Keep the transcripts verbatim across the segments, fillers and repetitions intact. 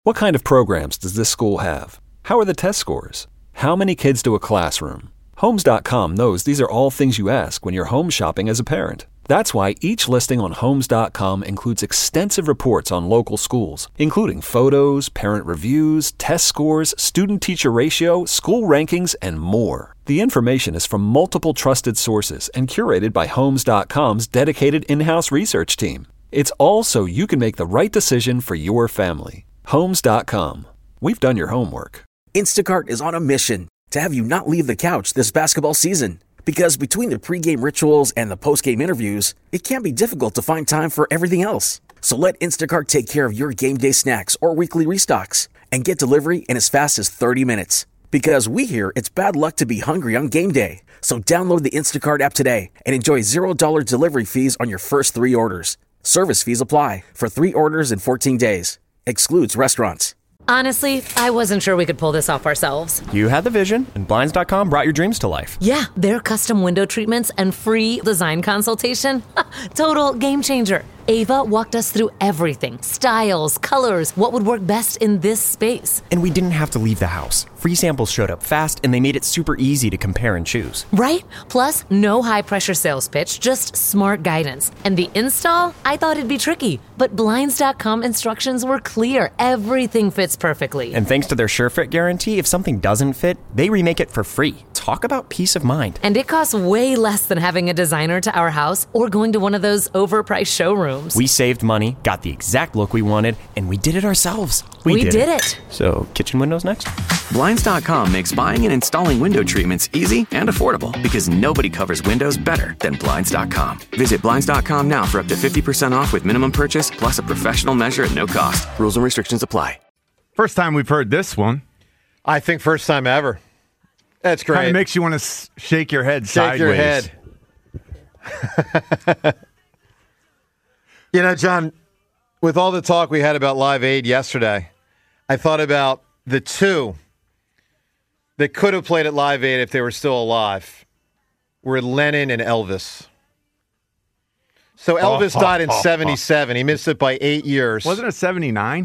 What kind of programs does this school have? How are the test scores? How many kids do a classroom? Homes dot com knows these are all things you ask when you're home shopping as a parent. That's why each listing on Homes dot com includes extensive reports on local schools, including photos, parent reviews, test scores, student-teacher ratio, school rankings, and more. The information is from multiple trusted sources and curated by Homes dot com's dedicated in-house research team. It's all so you can make the right decision for your family. Homes dot com. We've done your homework. Instacart is on a mission to have you not leave the couch this basketball season. Because between the pregame rituals and the postgame interviews, it can be difficult to find time for everything else. So let Instacart take care of your game day snacks or weekly restocks and get delivery in as fast as thirty minutes. Because we hear it's bad luck to be hungry on game day. So download the Instacart app today and enjoy zero dollars delivery fees on your first three orders. Service fees apply for three orders in fourteen days. Excludes restaurants. Honestly, I wasn't sure we could pull this off ourselves. You had the vision, and Blinds dot com brought your dreams to life. Yeah, their custom window treatments and free design consultation. Total game changer. Ava walked us through everything. Styles, colors, what would work best in this space. And we didn't have to leave the house. Free samples showed up fast, and they made it super easy to compare and choose. Right? Plus, no high-pressure sales pitch, just smart guidance. And the install? I thought it'd be tricky, but Blinds dot com instructions were clear. Everything fits perfectly. And thanks to their SureFit guarantee, if something doesn't fit, they remake it for free. Talk about peace of mind. And it costs way less than having a designer to our house or going to one of those overpriced showrooms. We saved money, got the exact look we wanted, and we did it ourselves. We, we did, did it. it. So, kitchen windows next? Blinds dot com makes buying and installing window treatments easy and affordable because nobody covers windows better than Blinds dot com. Visit Blinds dot com now for up to fifty percent off with minimum purchase plus a professional measure at no cost. Rules and restrictions apply. First time we've heard this one. I think first time ever. That's great. Kind of makes you want to s- shake your head shake sideways. your head. You know, John, with all the talk we had about Live Aid yesterday, I thought about the two that could have played at Live Aid if they were still alive were Lennon and Elvis. So Elvis oh, died in seventy-seven. He missed it by eight years. Wasn't it seventy-nine?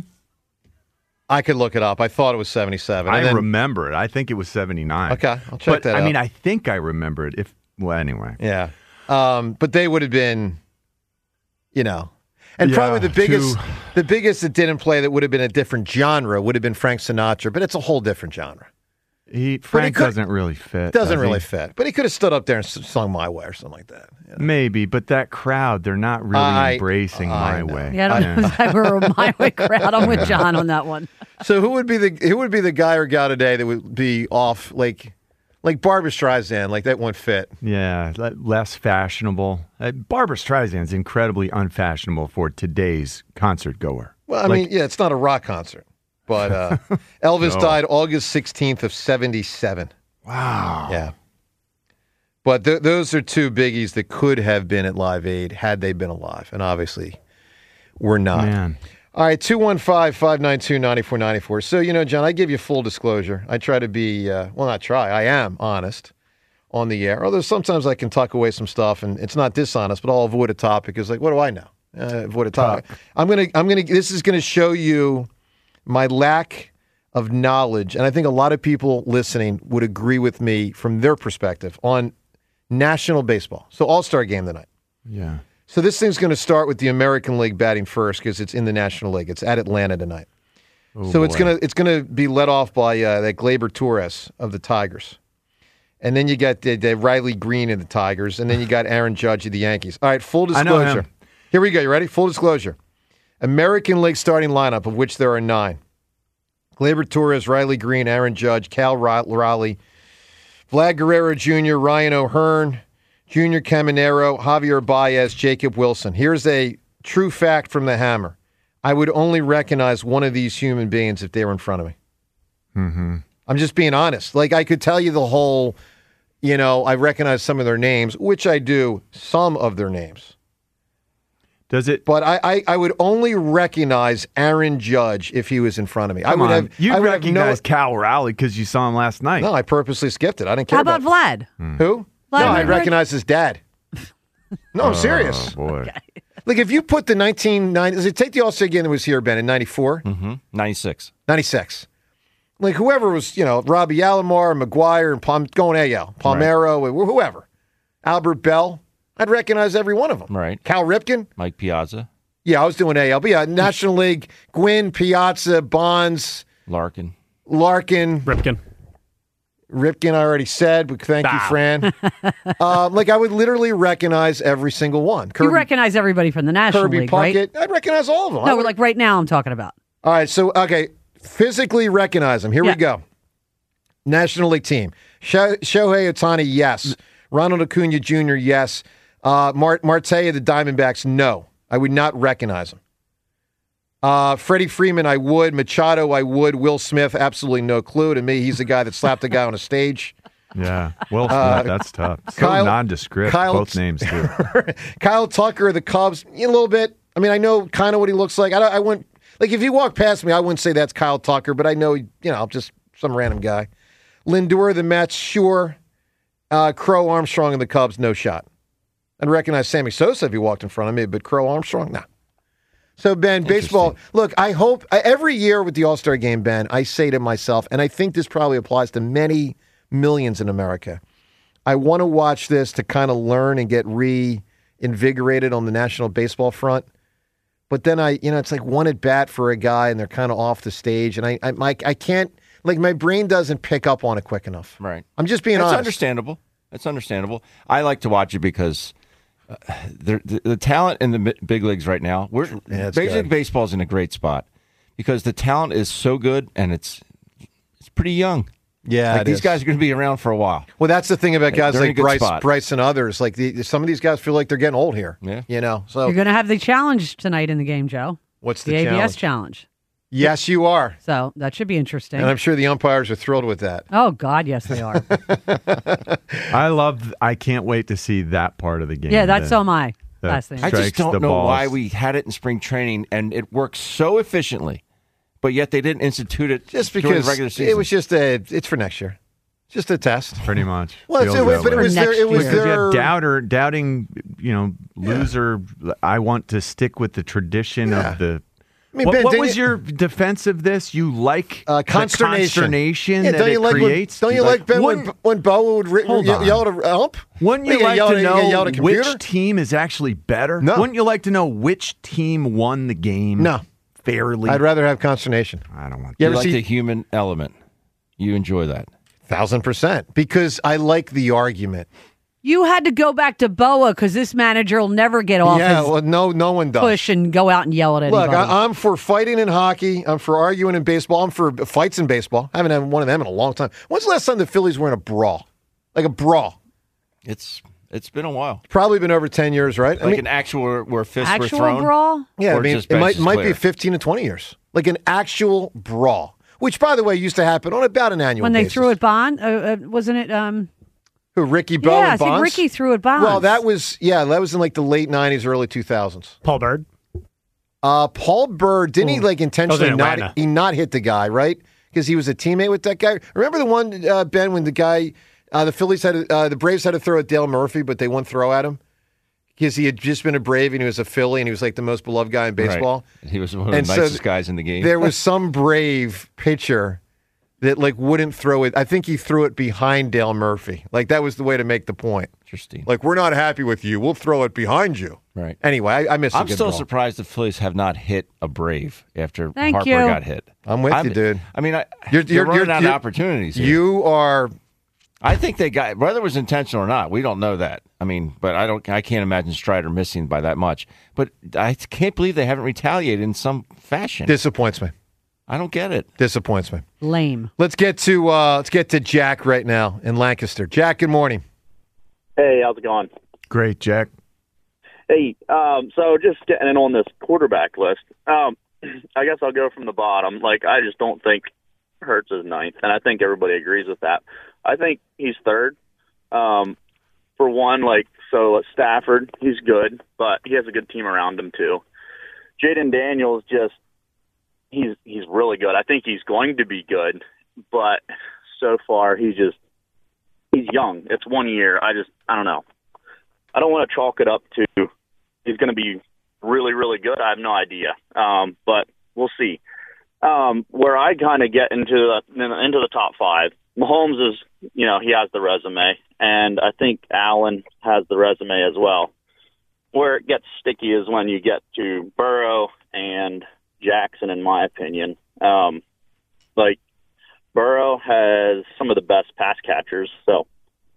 I could look it up. I thought it was seventy-seven. I then, remember it. I think it was seventy-nine. Okay, I'll check but, that out. I mean, I think I remember it. If Well, anyway. Yeah. Um, but they would have been, you know. And yeah, probably the biggest too. the biggest that didn't play that would have been a different genre would have been Frank Sinatra, but it's a whole different genre. He Frank he could, doesn't really fit. Doesn't does really he? fit. But he could have stood up there and sung My Way or something like that. You know? Maybe, but that crowd, they're not really I, embracing I My know. Way. Yeah, I don't know if I were a My Way crowd. I'm with John on that one. So who would be the who would be the guy or gal today that would be off like like Barbra Streisand, like that won't fit? Yeah, less fashionable. Uh, Barbra Streisand's incredibly unfashionable for today's concert goer. Well, I like, mean, yeah, it's not a rock concert. But uh, Elvis No. died August sixteenth of seventy-seven. Wow. Yeah. But th- those are two biggies that could have been at Live Aid had they been alive. And obviously, we're not. Man. All right, two one five, five nine two, nine four nine four. So, you know, John, I give you full disclosure. I try to be, uh, well, not try, I am honest on the air. Although sometimes I can tuck away some stuff, and it's not dishonest, but I'll avoid a topic. It's like, what do I know? Uh, avoid a topic. I'm going to, I'm going to, this is going to show you my lack of knowledge. And I think a lot of people listening would agree with me from their perspective on national baseball. So All-Star game tonight. Yeah. So this thing's going to start with the American League batting first because it's in the National League. It's at Atlanta tonight. Oh, so it's boy. going to it's going to be led off by uh, that Gleyber Torres of the Tigers. And then you got the, the Riley Green of the Tigers. And then you got Aaron Judge of the Yankees. All right, full I know disclosure. him. Here we go. You ready? Full disclosure. American League starting lineup, of which there are nine. Gleyber Torres, Riley Green, Aaron Judge, Cal Raleigh, Vlad Guerrero Junior, Ryan O'Hearn, Junior Caminero, Javier Baez, Jacob Wilson. Here's a true fact from the Hammer. I would only recognize one of these human beings if they were in front of me. Mm-hmm. I'm just being honest. Like, I could tell you the whole, you know, I recognize some of their names, which I do, some of their names. Does it? But I, I, I would only recognize Aaron Judge if he was in front of me. Come I would on. have. You I would recognize have Cal Raleigh because you saw him last night. no, no, I purposely skipped it. I didn't care How about about Vlad? Who? Vlad no, I Guerrero? recognize his dad. No, I'm serious. Oh, boy. Like, if you put the nineteen ninety, does it take the All-Star game that was here, Ben, in ninety-four? Mm-hmm. ninety-six. ninety-six. Like, whoever was, you know, Robbie Alomar, McGuire, and Palm, going A L, Palmeiro, right. whoever. Albert Bell, I'd recognize every one of them. Right. Cal Ripken. Mike Piazza. Yeah, I was doing A L. But yeah, National League, Gwynn, Piazza, Bonds. Larkin. Larkin. Ripken. Ripken, I already said, but thank Bow. you, Fran. um, like, I would literally recognize every single one. Kirby, you recognize everybody from the National Kirby League, Puckett. right? I'd recognize all of them. No, like right now I'm talking about. All right, so, okay, physically recognize them. Here Yeah. we go. National League team. Sho- Shohei Ohtani, yes. Ronald Acuna Junior, yes. Uh, Mart- Marte of the Diamondbacks, no. I would not recognize him. Uh, Freddie Freeman, I would. Machado, I would. Will Smith, absolutely no clue. To me, he's the guy that slapped a guy on a stage. Yeah, Will Smith, Uh, that's tough. So Kyle- nondescript, Kyle- both names, too. Kyle Tucker of the Cubs, a little bit. I mean, I know kind of what he looks like. I, don't, I wouldn't, like, if he walked past me, I wouldn't say that's Kyle Tucker, but I know, you know, just some random guy. Lindor of the Mets, sure. Uh, Crow Armstrong of the Cubs, no shot. I'd recognize Sammy Sosa if he walked in front of me, but Crow Armstrong, nah. So, Ben, baseball, look, I hope, I, every year with the All-Star Game, Ben, I say to myself, and I think this probably applies to many millions in America, I want to watch this to kind of learn and get reinvigorated on the National Baseball front. But then I, you know, it's like one at bat for a guy and they're kind of off the stage. And I, I, my, I can't, like, my brain doesn't pick up on it quick enough. Right. I'm just being That's honest. understandable. That's understandable. I like to watch it because uh, the, the the talent in the mi- big leagues right now, we're Yeah, it's Major good. League Baseball is in a great spot because the talent is so good and it's it's pretty young. Yeah, like it these is. guys are going to be around for a while. Well, that's the thing about guys They're in a like good Bryce, spot. Bryce and others. Like, the, some of these guys feel like they're getting old here. Yeah. You know, so You're going to have the challenge tonight in the game, Joe. what's the, The, A B S challenge? challenge. Yes, you are. So that should be interesting. And I'm sure the umpires are thrilled with that. Oh, God, yes, they are. I love, I can't wait to see that part of the game. yeah, that's the- so am I. that Last thing. I just strikes the don't know balls. why we had it in spring training and it worked so efficiently, but yet they didn't institute it Just during because the regular season. it was just a, it's for next year. Just a test. Pretty much. Well, it's, Feels it, that but it way. was For their, next it was year. Because you their, have doubter, doubting, you know, loser. I want to stick with the tradition Yeah. of the. I mean, what Ben, what didn't was you- your defense of this? You like Uh, the consternation. consternation Yeah, that don't you it like creates? when, don't you like, Ben when, wouldn't, when Bo would re- Hold ye- on. yell at a ump? wouldn't you What, like yell to at- know yell at a computer? which team is actually better? No. Wouldn't you like to know which team won the game? No. fairly. I'd rather have consternation. I don't want. You you ever like see the human element. You enjoy that. thousand percent because I like the argument. You had to go back to B O A because this manager will never get off yeah, his well, no, no one does. push and go out and yell at anybody. Look, I, I'm for fighting in hockey. I'm for arguing in baseball. I'm for fights in baseball. I haven't had one of them in a long time. When's the last time the Phillies were in a brawl? Like a brawl? It's it's been a while. Probably been over ten years, right? Like an actual where, where fists were Actual thrown. brawl? yeah, I or mean, just it might benches might be clear. fifteen to twenty years. Like an actual brawl, which, by the way, used to happen on about an annual When they basis. threw at Bond, uh, uh, wasn't it? Um, Who, Ricky Bo yeah, and I think Bonds? Ricky threw at Bonds. Well, that was, yeah, that was in like the late nineties, early two thousands. Paul Bird. Uh, Paul Bird, didn't he like intentionally in not Atlanta. he not hit the guy, right? Because he was a teammate with that guy. Remember the one, uh, Ben, when the guy, uh, the Phillies had, to, uh, the Braves had to throw at Dale Murphy, but they wouldn't throw at him because he had just been a Brave and he was a Philly and he was like the most beloved guy in baseball. Right. He was one of And the so nicest guys in the game. There was some Brave pitcher that like wouldn't throw it. I think he threw it behind Dale Murphy. Like that was the way to make the point. Interesting. Like, we're not happy with you. We'll throw it behind you. Right. Anyway, I, I missed a I'm good still ball. surprised the Phillies have not hit a Brave after Thank Harper you. got hit. I'm with you, dude. I mean, I, You're- you're, you're- running you're- out you're- of opportunities here. You are I think they got whether it was intentional or not. We don't know that. I mean, but I don't. I can't imagine Strider missing by that much. But I can't believe they haven't retaliated in some fashion. disappoints me. I don't get it. Disappoints me. lame. Let's get to uh, let's get to Jack right now in Lancaster. Jack, good morning. Hey, how's it going? Great, Jack. Hey, um, so just getting in on this quarterback list. Um, I guess I'll go from the bottom. Like, I just don't think Hurts is ninth, and I think everybody agrees with that. I think he's third. Um, for one, like, so Stafford, he's good, but he has a good team around him too. Jaden Daniels just he's he's really good. I think he's going to be good, but so far he's just he's young. It's one year. I just I don't know. I don't want to chalk it up to he's going to be really, really good? I have no idea. Um, but we'll see. Um, where I kind of get into the, into the top five, Mahomes is, you know, he has the resume, and I think Allen has the resume as well. Where it gets sticky is when you get to Burrow and Jackson, in my opinion. Um, like, Burrow has some of the best pass catchers, so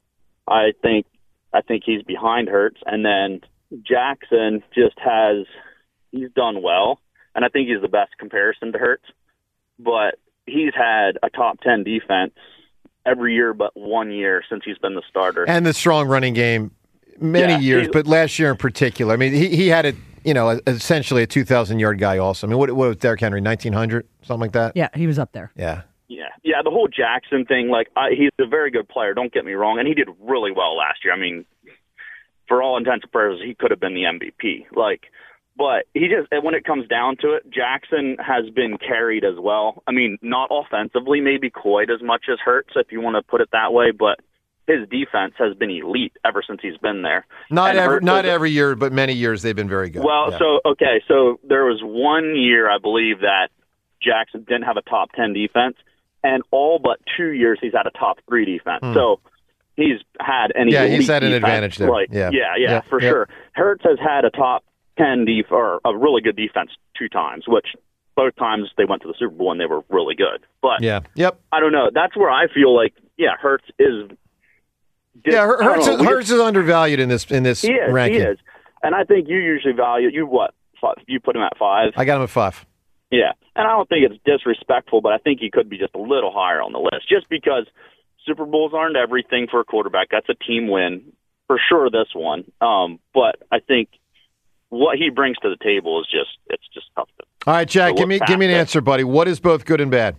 I think I think he's behind Hurts, and then Jackson just has he's done well, and I think he's the best comparison to Hurts, but he's had a top ten defense every year but one year since he's been the starter. And the strong running game many Yeah, years, he- but last year in particular. I mean, he, he had, a, you know, essentially a two thousand yard guy also. I mean, what, what was Derrick Henry, nineteen hundred, something like that? Yeah, he was up there. Yeah. Yeah, yeah. The whole Jackson thing, like, I, he's a very good player. Don't get me wrong, and he did really well last year. I mean, for all intents and purposes, he could have been the M V P. Like, but he just, when it comes down to it, Jackson has been carried as well. I mean, not offensively, maybe quite as much as Hurts, if you want to put it that way, but his defense has been elite ever since he's been there. Not And every, Hurts not was- every year, but many years they've been very good. Well, Yeah. so okay, so there was one year I believe that Jackson didn't have a top ten defense, and all but two years he's had a top three defense. Hmm. So he's had an Yeah, elite he's had an defense, advantage there. Like, Yeah. yeah, yeah, Yeah, for yeah. sure. Hurts has had a top ten def or a really good defense two times, which both times they went to the Super Bowl and they were really good. But Yeah. Yep. I don't know. That's where I feel like yeah, Hurts is. Yeah, Hur- I don't Hurts, know, is, we Hurts just- is undervalued in this in this he is. ranking. He is, and I think you usually value you what five, you put him at five. I got him at five. Yeah, and I don't think it's disrespectful, but I think he could be just a little higher on the list, just because Super Bowls aren't everything for a quarterback. That's a team win for sure. This one, um, but I think what he brings to the table is just it's just tough to All right, Jack, to give look me give me an past it. answer, buddy. What is both good and bad?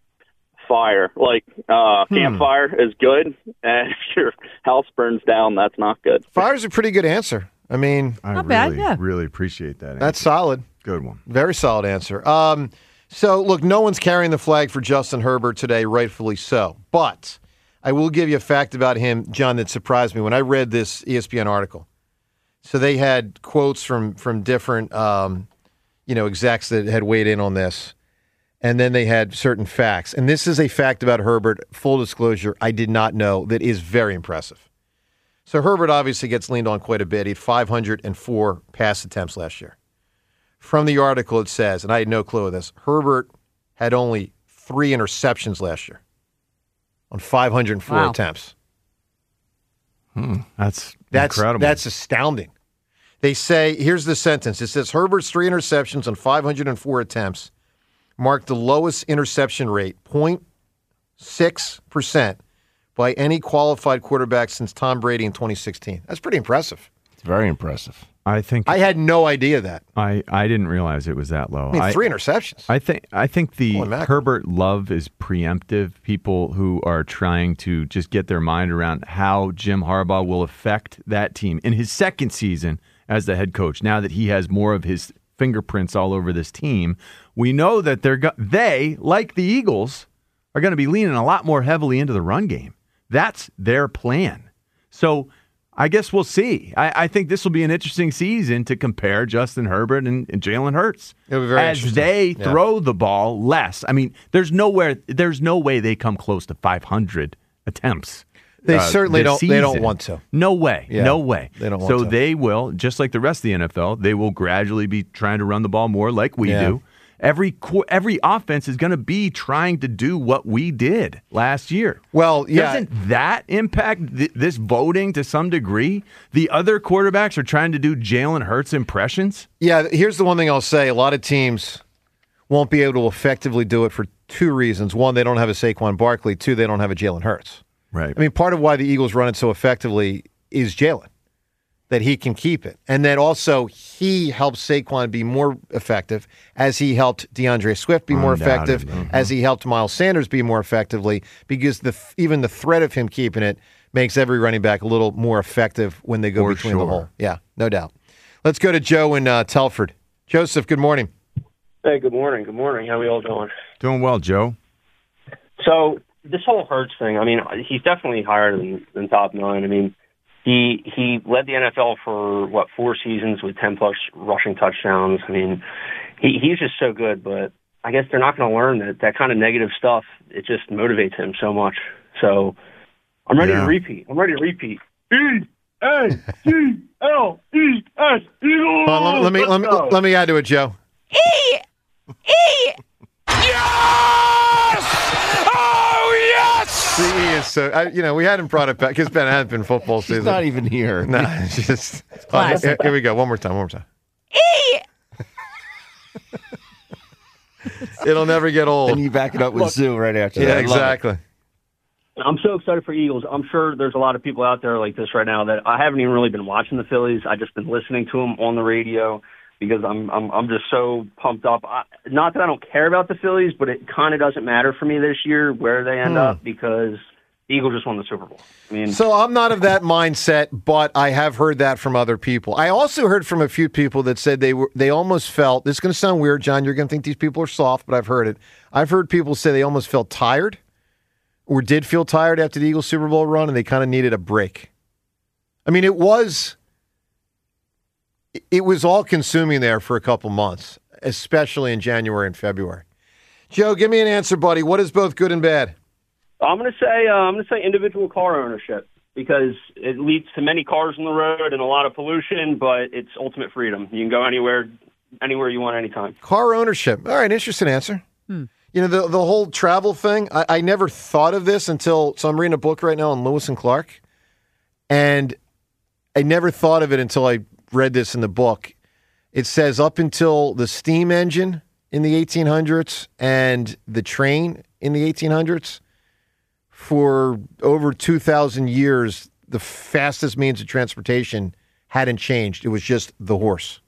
Fire like uh, Hmm. campfire is good, and if your house burns down, that's not good. Fire's a pretty good answer. I mean, I Not bad, really, yeah. really appreciate that. that's answer. solid. Good one. Very solid answer. Um, so, look, no one's carrying the flag for Justin Herbert today, rightfully so. But I will give you a fact about him, John, that surprised me when I read this E S P N article. So they had quotes from from different, um, you know, execs that had weighed in on this, and then they had certain facts. And this is a fact about Herbert. Full disclosure, I did not know that is very impressive. So Herbert obviously gets leaned on quite a bit. He had five hundred four pass attempts last year. From the article, it says, and I had no clue of this, Herbert had only three interceptions last year on five hundred four Wow. attempts. That's, That's incredible. that's astounding. They say, here's the sentence. It says, Herbert's three interceptions on five hundred four attempts marked the lowest interception rate, zero point six percent, by any qualified quarterback since Tom Brady in twenty sixteen. That's pretty impressive. It's very impressive. I think I had no idea that. I, I didn't realize it was that low. I mean, three interceptions. I think I think the Holy mackerel. Herbert love is preemptive. People who are trying to just get their mind around how Jim Harbaugh will affect that team in his second season as the head coach. Now that he has more of his fingerprints all over this team, we know that they're go- they, like the Eagles, are going to be leaning a lot more heavily into the run game. That's their plan. So I guess we'll see. I, I think this will be an interesting season to compare Justin Herbert and, and Jalen Hurts It'll be very as interesting. they Yeah. throw the ball less. I mean, there's nowhere, there's no way they come close to five hundred attempts. They uh, certainly this don't. They don't season. want to. No way. Yeah. No way. They don't want so to. they will, just like the rest of the N F L, they will gradually be trying to run the ball more like we Yeah. do. Every qu- every offense is going to be trying to do what we did last year. Well, yeah. Doesn't that impact th- this voting to some degree? The other quarterbacks are trying to do Jalen Hurts impressions. Yeah, here's the one thing I'll say. A lot of teams won't be able to effectively do it for two reasons. One, they don't have a Saquon Barkley. Two, they don't have a Jalen Hurts. Right. I mean, part of why the Eagles run it so effectively is Jalen, that he can keep it. And then also he helps Saquon be more effective as he helped DeAndre Swift be more effective, Undoubtedly. as he helped Miles Sanders be more effectively, because the even the threat of him keeping it makes every running back a little more effective when they go For between the sure. hole. Yeah, no doubt. Let's go to Joe in uh, Telford. Joseph, good morning. Hey, good morning. Good morning. How are we all doing? Doing well, Joe. So this whole Hurts thing, I mean, he's definitely higher than, than top nine. I mean, he He he led the N F L for, what, four seasons with ten-plus rushing touchdowns. I mean, he he's just so good, but I guess they're not going to learn that that kind of negative stuff. It just motivates him so much. So I'm ready Yeah. to repeat. I'm ready to repeat. E A G L E S, Eagles! Hold on, let me let me Let's go. let me add to it, Joe. E! E! Yes! Oh, yes! The E is so. I, you know, we hadn't brought it back because Ben hadn't been football season. He's not even here. No, it's just. All right, here, here we go. One more time. One more time. E! It'll never get old. And you back it up with Sue right after Yeah, that. I love it. exactly. I'm so excited for Eagles. I'm sure there's a lot of people out there like this right now that I haven't even really been watching the Phillies. I just been listening to them on the radio because I'm I'm I'm just so pumped up. I, not that I don't care about the Phillies, but it kind of doesn't matter for me this year where they end Hmm. up because the Eagles just won the Super Bowl. I mean, So I'm not of that mindset, but I have heard that from other people. I also heard from a few people that said they were they almost felt, this is going to sound weird, John, you're going to think these people are soft, but I've heard it. I've heard people say they almost felt tired or did feel tired after the Eagles Super Bowl run and they kind of needed a break. I mean, it was it was all consuming there for a couple months, especially in January and February. Joe, give me an answer, buddy. What is both good and bad? I'm going to say uh, I'm going to say individual car ownership because it leads to many cars on the road and a lot of pollution, but it's ultimate freedom. You can go anywhere, anywhere you want, anytime. Car ownership. All right, interesting answer. Hmm. You know, the the whole travel thing, I, I never thought of this until, so I'm reading a book right now on Lewis and Clark, and I never thought of it until I read this in the book. It says up until the steam engine in the eighteen hundreds and the train in the eighteen hundreds, for over two thousand years, the fastest means of transportation hadn't changed. It was just the horse.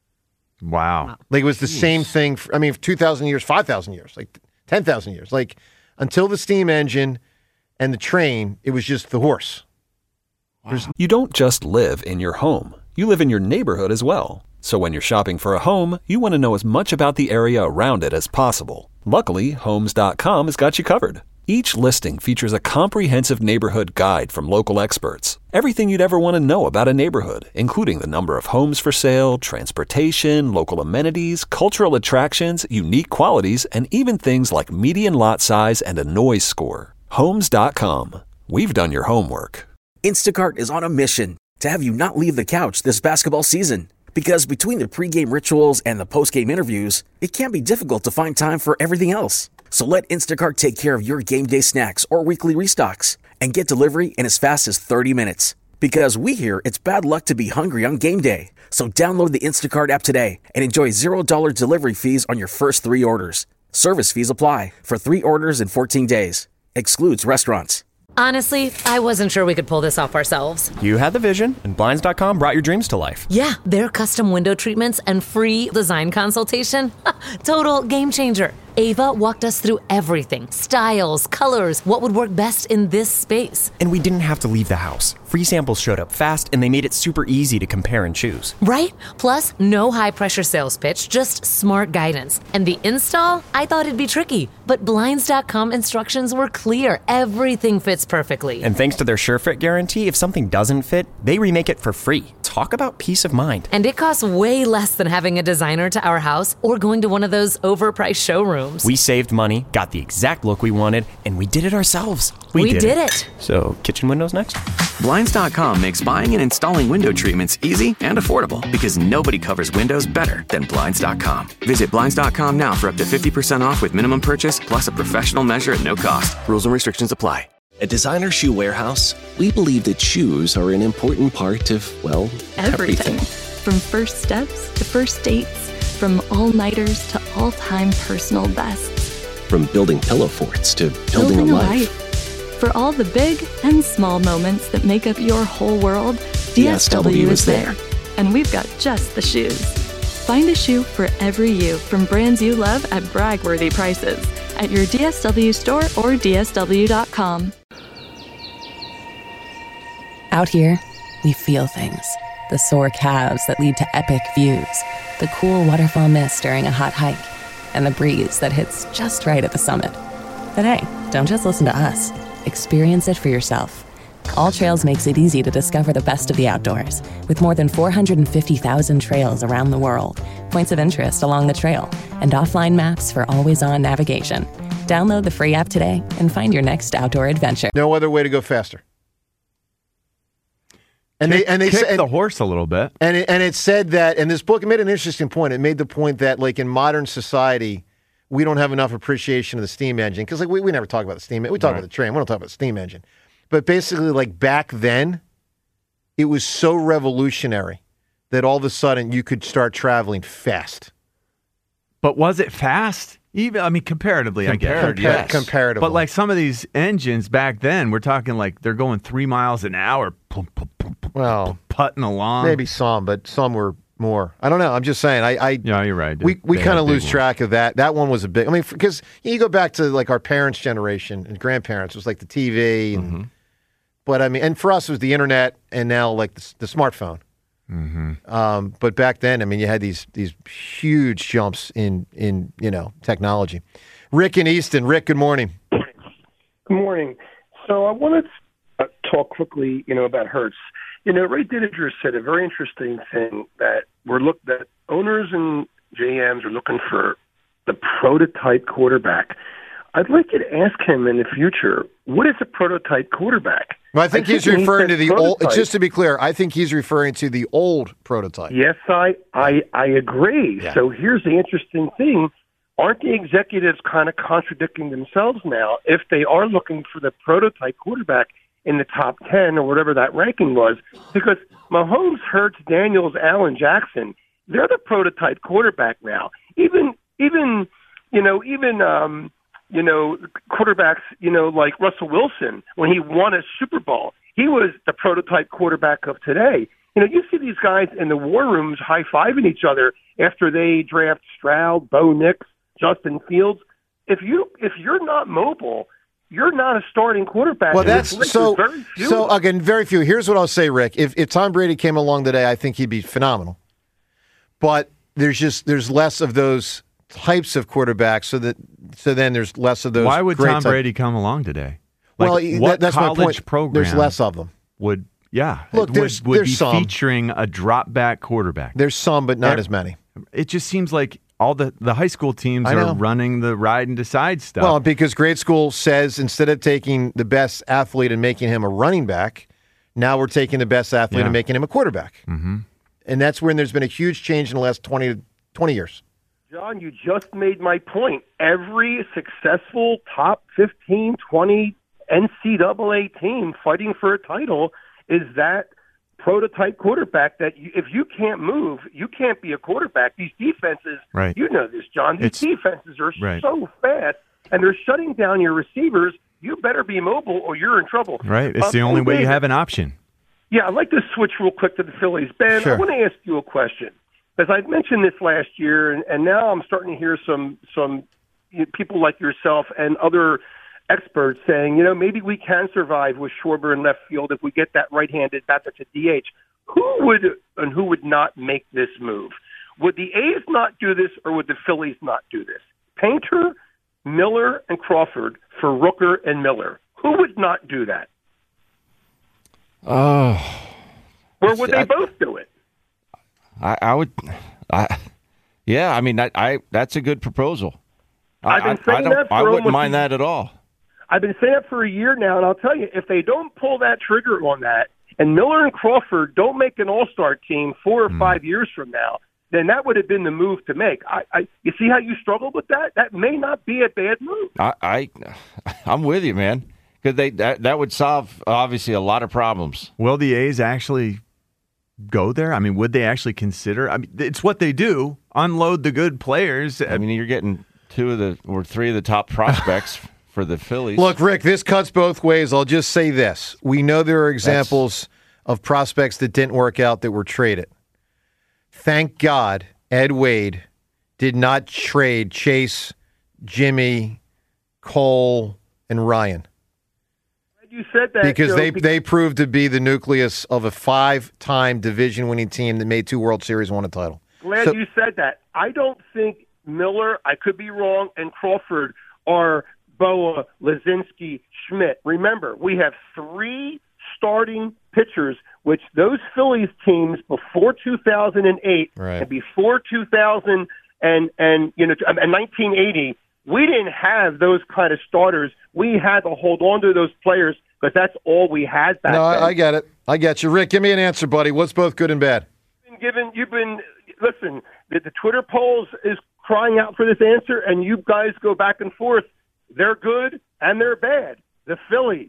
Wow. Like it was the same thing. For, I mean, two thousand years, five thousand years, like ten thousand years. Like until the steam engine and the train, it was just the horse. You don't just live in your home. You live in your neighborhood as well. So when you're shopping for a home, you want to know as much about the area around it as possible. Luckily, Homes dot com has got you covered. Each listing features a comprehensive neighborhood guide from local experts. Everything you'd ever want to know about a neighborhood, including the number of homes for sale, transportation, local amenities, cultural attractions, unique qualities, and even things like median lot size and a noise score. Homes dot com. We've done your homework. Instacart is on a mission to have you not leave the couch this basketball season. Because between the pregame rituals and the postgame interviews, it can be difficult to find time for everything else. So let Instacart take care of your game day snacks or weekly restocks and get delivery in as fast as thirty minutes. Because we hear it's bad luck to be hungry on game day. So download the Instacart app today and enjoy zero dollars delivery fees on your first three orders. Service fees apply for three orders in fourteen days. Excludes restaurants. Honestly, I wasn't sure we could pull this off ourselves. You had the vision, and Blinds dot com brought your dreams to life. Yeah, their custom window treatments and free design consultation. Total game changer. Ava walked us through everything. Styles, colors, what would work best in this space. And we didn't have to leave the house. Free samples showed up fast, and they made it super easy to compare and choose. Right? Plus, no high-pressure sales pitch, just smart guidance. And the install? I thought it'd be tricky, but Blinds dot com instructions were clear. Everything fits perfectly. And thanks to their SureFit guarantee, if something doesn't fit, they remake it for free. Talk about peace of mind. And it costs way less than having a designer to our house or going to one of those overpriced showrooms. We saved money, got the exact look we wanted, and we did it ourselves. We, we did, did it. it. So, kitchen windows next? Blinds dot com makes buying and installing window treatments easy and affordable because nobody covers windows better than Blinds dot com. Visit Blinds dot com now for up to fifty percent off with minimum purchase plus a professional measure at no cost. Rules and restrictions apply. At Designer Shoe Warehouse, we believe that shoes are an important part of, well, everything. everything. From first steps to first dates, from all-nighters to all-time personal bests. From building pillow forts to building, building a, a life. life. For all the big and small moments that make up your whole world, D S W, D S W is there. And we've got just the shoes. Find a shoe for every you from brands you love at brag-worthy prices at your D S W store or D S W dot com. Out here, we feel things. The sore calves that lead to epic views, the cool waterfall mist during a hot hike, and the breeze that hits just right at the summit. But hey, don't just listen to us. Experience it for yourself. All Trails makes it easy to discover the best of the outdoors, with more than four hundred fifty thousand trails around the world, points of interest along the trail, and offline maps for always-on navigation. Download the free app today and find your next outdoor adventure. No other way to go faster. And kick, they and they kick said the horse a little bit. And it, and it said that, and this book made an interesting point. It made the point that, like, in modern society, we don't have enough appreciation of the steam engine because, like, we, we never talk about the steam engine. We talk Right. about the train. We don't talk about the steam engine. But basically, like, back then, it was so revolutionary that all of a sudden you could start traveling fast. But was it fast? Even I mean, comparatively, Compared, I guess. yes. Comparatively. But like some of these engines back then, we're talking like they're going three miles an hour, pum, pum, pum, pum, Well, putting along. maybe some, but some were more. I don't know. I'm just saying. I, I yeah, you're right. we we They kind had of big lose ones. track of that. That one was a big. I mean, because you go back to like our parents' generation and grandparents, it was like the T V. And, Mm-hmm. But I mean, and for us, it was the internet, and now like the, the smartphone. Mm-hmm. Um, but back then, I mean, you had these these huge jumps in in you know technology. Rick in Easton. Rick, good morning. Good morning. So I wanted to uh, talk quickly, you know, about Hurts. You know, Ray Didinger said a very interesting thing that we're look that owners and G Ms are looking for the prototype quarterback. I'd like you to ask him in the future, what is a prototype quarterback? Well, I think I he's think he referring to said the old. prototype. Just to be clear, I think he's referring to the old prototype. Yes, I I, I agree. Yeah. So here's the interesting thing. Aren't the executives kind of contradicting themselves now if they are looking for the prototype quarterback in the top ten or whatever that ranking was? Because Mahomes, Hurts, Daniels, Allen, Jackson, they're the prototype quarterback now. Even, even you know, even, um, you know, quarterbacks, you know, like Russell Wilson, when he won a Super Bowl, he was the prototype quarterback of today. You know, you see these guys in the war rooms high-fiving each other after they draft Stroud, Bo Nix, Justin Fields. If you if you're not mobile, you're not a starting quarterback. Well, in that's this league. so. There's very few So of them. again, very few. Here's what I'll say, Rick. If if Tom Brady came along today, I think he'd be phenomenal. But there's just there's less of those types of quarterbacks, so that so then there's less of those. Why would great Tom type- Brady come along today? Like, Well, that- what that's my college point. program? There's less of them. Would yeah? Look, would, there's- would there's be some. featuring a drop back quarterback. There's some, but not There- as many. It just seems like all the, the high school teams I know. are running the ride and decide stuff. Well, because grade school says instead of taking the best athlete and making him a running back, now we're taking the best athlete Yeah. and making him a quarterback. Mm-hmm. And that's when there's been a huge change in the last twenty, twenty years. John, you just made my point. Every successful top fifteen, twenty N C double A team fighting for a title is that prototype quarterback that you, if you can't move, you can't be a quarterback. These defenses, Right. you know this, John, these It's- defenses are right. so fast, and they're shutting down your receivers. You better be mobile or you're in trouble. right, it's Um, the only and way you David, have an option. yeah, I'd like to switch real quick to the Phillies. Ben, Sure. I want to ask you a question. Because I've mentioned this last year, and, and now I'm starting to hear some some you know, people like yourself and other experts saying, you know, maybe we can survive with Schwarber in left field if we get that right-handed batter to D H. Who would and who would not make this move? Would the A's not do this, or would the Phillies not do this? Painter, Miller, and Crawford for Rooker and Miller. Who would not do that? Oh, Or would they I- both do it? I, I would, I, yeah. I mean, I, I that's a good proposal. I, I've been I- saying I, don't, that for I wouldn't almost mind a- that at all. I've been saying it for a year now, and I'll tell you, if they don't pull that trigger on that, and Miller and Crawford don't make an all-star team four or Hmm. five years from now, then that would have been the move to make. I, I, you see how you struggle with that? That may not be a bad move. I, I I'm with you, man. Because they that, that would solve obviously a lot of problems. Will the A's actually go there? I mean, would they actually consider? I mean, it's what they do: unload the good players. I mean, you're getting two of the or three of the top prospects for the Phillies. Look, Rick, this cuts both ways. I'll just say this. We know there are examples of prospects that didn't work out that were traded. Thank God Ed Wade did not trade Chase, Jimmy, Cole, and Ryan. You said that Because Joe, they, because- they proved to be the nucleus of a five-time division-winning team that made two World Series and won a title. Glad So- you said that. I don't think Miller, I could be wrong, and Crawford are Boa, Lazinski, Schmidt. Remember, we have three starting pitchers, which those Phillies teams before two thousand eight right. and before two thousand and, and you know, and nineteen eighty, we didn't have those kind of starters. We had to hold on to those players because that's all we had back no, then. I, I get it. I get you. Rick, give me an answer, buddy. What's both good and bad? You've been given, you've been, listen, the, the Twitter polls is crying out for this answer, and you guys go back and forth. They're good and they're bad. The Phillies.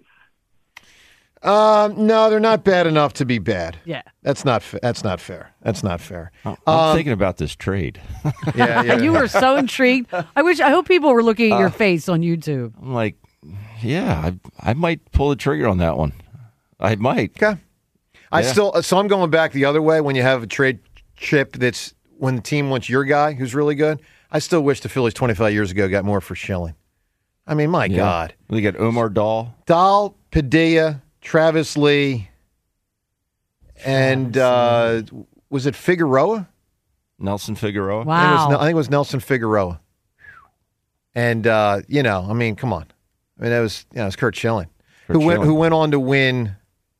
Um, no, they're not bad enough to be bad. Yeah, that's not fa- that's not fair. That's not fair. I'm um, thinking about this trade. yeah, yeah. You were so intrigued. I wish. I hope people were looking at your uh, face on YouTube. I'm like, yeah, I, I might pull the trigger on that one. I might. Okay. I yeah. still. So I'm going back the other way. When you have a trade chip, that's when the team wants your guy who's really good. I still wish the Phillies twenty-five years ago got more for Schilling. I mean, my yeah. God. We got Omar Dahl, Dahl, Padilla. Travis Lee, and uh, was it Figueroa? Nelson Figueroa. Wow. I think it was, I think it was Nelson Figueroa. And, uh, you know, I mean, come on. I mean, that was, you know, it was Curt Schilling, Curt who went Schilling. who went on to win,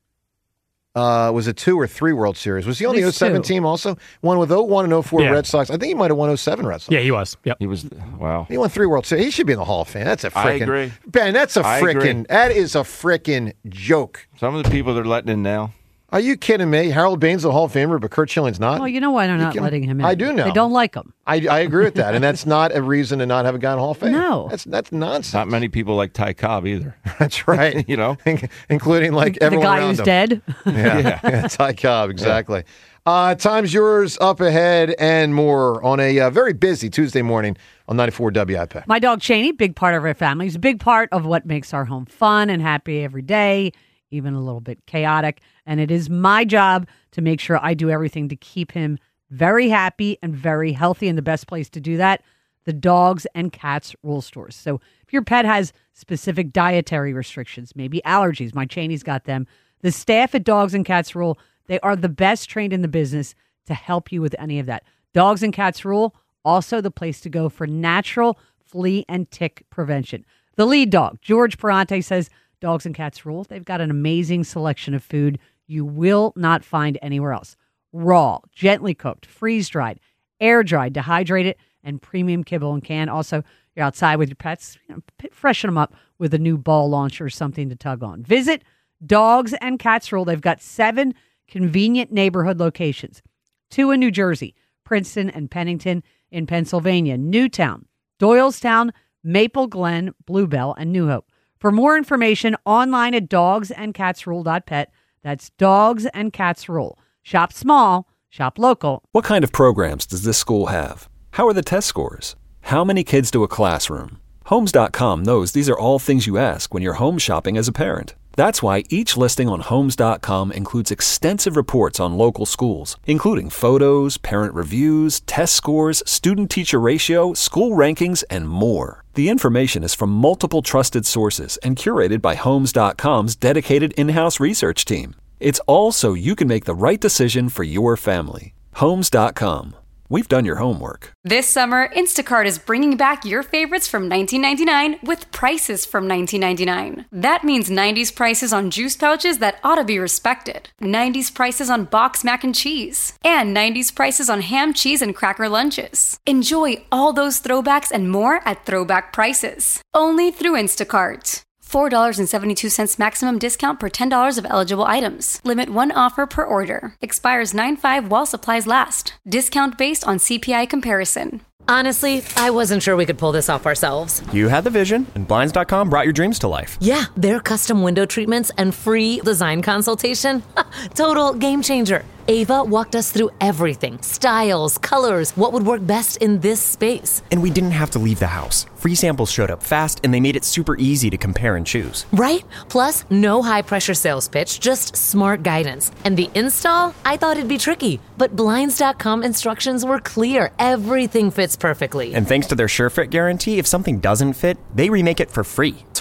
uh, was it two or three World Series? Was he on the oh seven two. team also? One with oh one and oh four Yeah. Red Sox. I think he might have won oh seven Red Sox. Yeah, he was. Yep. He was, wow. He won three World Series. He should be in the Hall of Fame. That's a freaking. I agree. Ben, that's a I agree. freaking, that is a freaking joke. Some of the people they're letting in now. Are you kidding me? Harold Baines, a Hall of Famer, but Curt Schilling's not? Well, you know why they're not can- letting him in. I do know. They don't like him. I, I agree with that, and that's not a reason to not have a guy in Hall of Fame. No. That's that's nonsense. Not many people like Ty Cobb either. That's right. You know? Including like The everyone guy around who's him. dead. Yeah, Yeah. yeah. Ty Cobb, exactly. Uh, time's yours, up ahead, and more on a uh, very busy Tuesday morning on ninety-four W I P. My dog Cheney, big part of our family. He's a big part of what makes our home fun and happy every day, even a little bit chaotic. And it is my job to make sure I do everything to keep him very happy and very healthy. And the best place to do that, the Dogs and Cats Rule stores. So if your pet has specific dietary restrictions, maybe allergies, my Cheney's got them. The staff at Dogs and Cats Rule, they are the best trained in the business to help you with any of that. Dogs and Cats Rule, also the place to go for natural flea and tick prevention. The lead dog, George Parante, says Dogs and Cats Rule. They've got an amazing selection of food you will not find anywhere else. Raw, gently cooked, freeze-dried, air-dried, dehydrated, and premium kibble and can. Also, you're outside with your pets, you know, freshen them up with a new ball launcher or something to tug on. Visit Dogs and Cats Rule. They've got seven convenient neighborhood locations. Two in New Jersey, Princeton and Pennington in Pennsylvania, Newtown, Doylestown, Maple Glen, Bluebell, and New Hope. For more information, online at dogs and cats rule dot pet. That's Dogs and Cats Rule. Shop small, shop local. What kind of programs does this school have? How are the test scores? How many kids do a classroom? Homes dot com knows these are all things you ask when you're home shopping as a parent. That's why each listing on Homes dot com includes extensive reports on local schools, including photos, parent reviews, test scores, student-teacher ratio, school rankings, and more. The information is from multiple trusted sources and curated by Homes dot com's dedicated in-house research team. It's all so you can make the right decision for your family. Homes dot com. We've done your homework. This summer, Instacart is bringing back your favorites from nineteen ninety-nine with prices from nineteen ninety-nine. That means nineties prices on juice pouches that ought to be respected, nineties prices on box mac and cheese, and nineties prices on ham, cheese, and cracker lunches. Enjoy all those throwbacks and more at throwback prices, only through Instacart. four dollars and seventy-two cents maximum discount per ten dollars of eligible items. Limit one offer per order. Expires nine five while supplies last. Discount based on C P I comparison. Honestly, I wasn't sure we could pull this off ourselves. You had the vision, and Blinds dot com brought your dreams to life. Yeah, their custom window treatments and free design consultation. Total game changer. Ava walked us through everything. Styles, colors, what would work best in this space. And we didn't have to leave the house. Free samples showed up fast, and they made it super easy to compare and choose. Right? Plus, no high-pressure sales pitch, just smart guidance. And the install? I thought it'd be tricky, but Blinds dot com instructions were clear. Everything fits perfectly. And thanks to their SureFit guarantee, if something doesn't fit, they remake it for free.